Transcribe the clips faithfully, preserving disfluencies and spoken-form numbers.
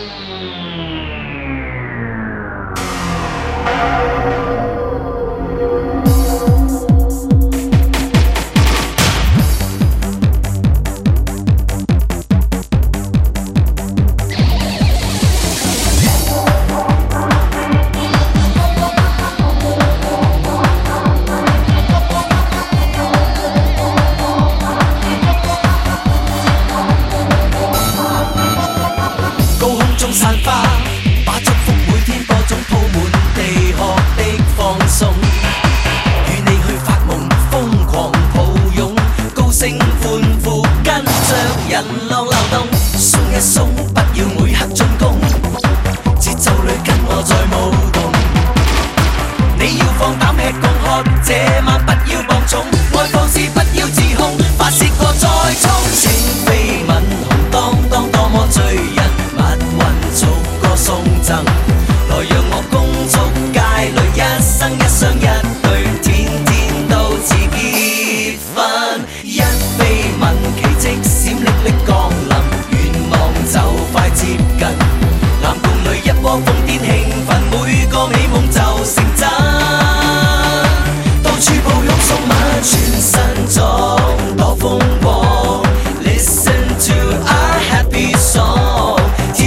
散花，把祝福每天播種鋪滿地殼的放鬆，與你去發夢，瘋狂抱擁，高聲歡呼，跟着人浪流動，鬆一鬆，不要每刻進攻，節奏裏跟我在舞動。你要放膽吃共喝，這晚不要放縱，愛放肆不要自控，發泄過再衝，請飛吻紅當當多麼醉人。逐個送贈，來讓我恭祝街裏一生一雙一對，天天都似結婚。一飛吻奇蹟閃爍爍降臨，願望就快接近。藍共裏一窩瘋癲興奮，每個美夢就成真。到處抱擁送吻，全身裝多風光。Listen to our happy song。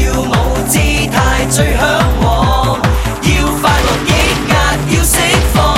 最向往，要快樂抑壓，要釋放。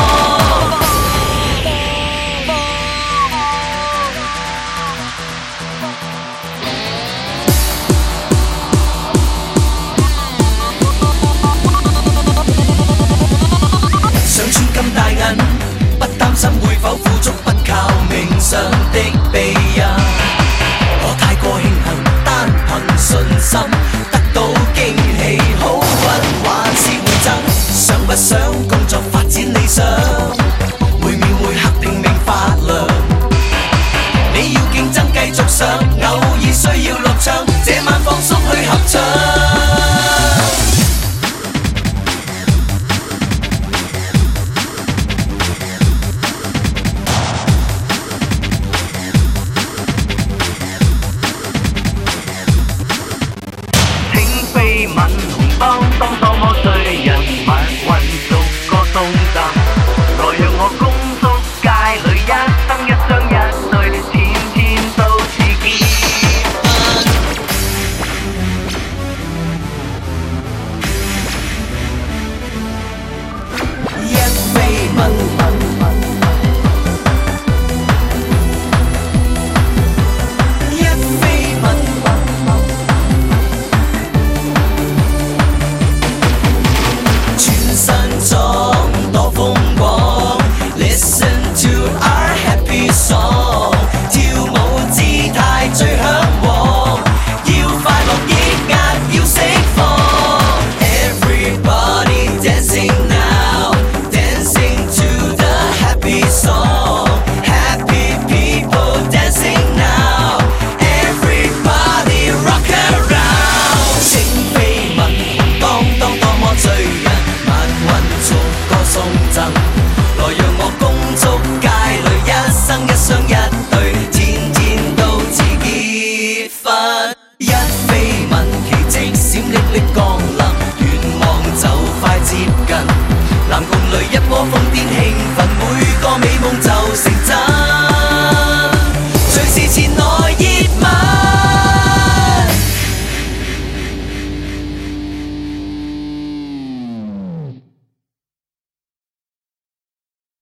想穿金戴銀，不擔心會否富足，不靠命上的庇蔭。我太過慶幸，單憑信心得到驚喜。好運還是會爭，想不想工作發展理想？每秒每刻拼命發亮。你要競爭繼續上，偶爾需要落場，這晚放鬆去合唱。請飛吻紅當當當。